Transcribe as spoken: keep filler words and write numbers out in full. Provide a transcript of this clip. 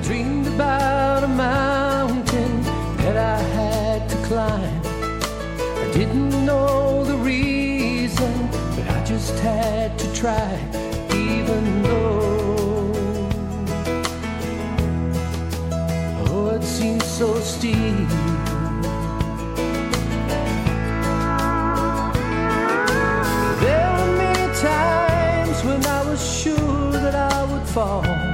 dreamed about a mountain that I had to climb. I didn't know the reason, but I just had to try, even though, oh, it seemed so steep. There were many times when I was sure that I would fall,